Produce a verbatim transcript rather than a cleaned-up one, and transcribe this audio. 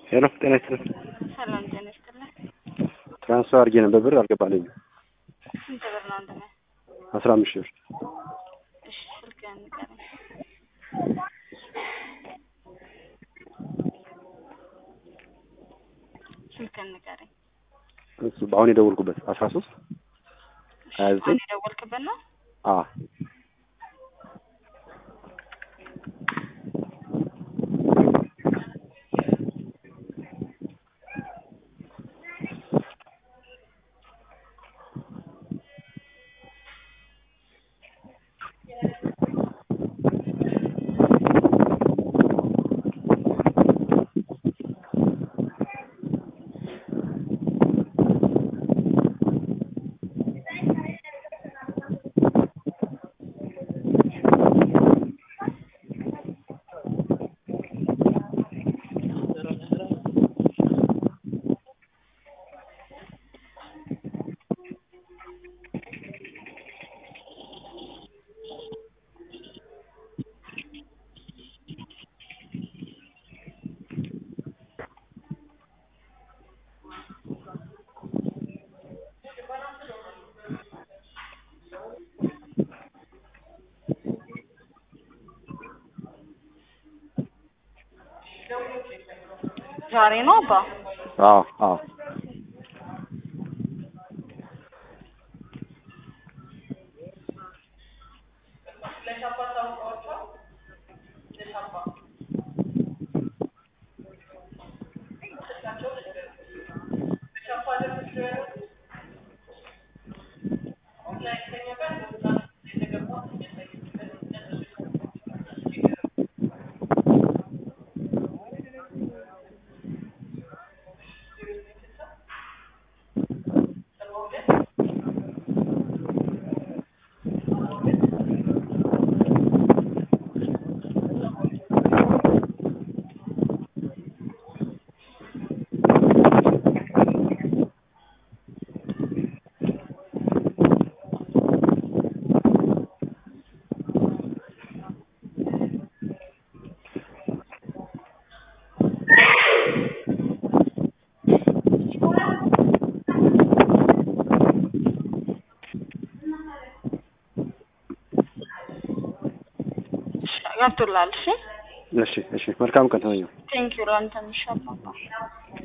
ሄሎ ጤና ይስጥልኝ። ሰላም ጤና ይስጥልኝ። ትራንስፈር አድርጌ ነበር ብር አልገባልኝም። ስንት ብር ነው እንደነ? አስራ አምስት ሺህ ብር። እሺ ስልክህን ንገረኝ። ስልክህን ንገረኝ። እሱ በአሁን የደወልኩበት አስራ ሶስት ሀያ ዘጠኝ አሁን የደወልክበት ነው? አዎ ዛሬ ነው አባ? አዎ አዎ ገብቶላል። እሺ እሺ እሺ መልካም ቀን ተመኘው። ቴንክ ዩ ላንተም ይሻላል።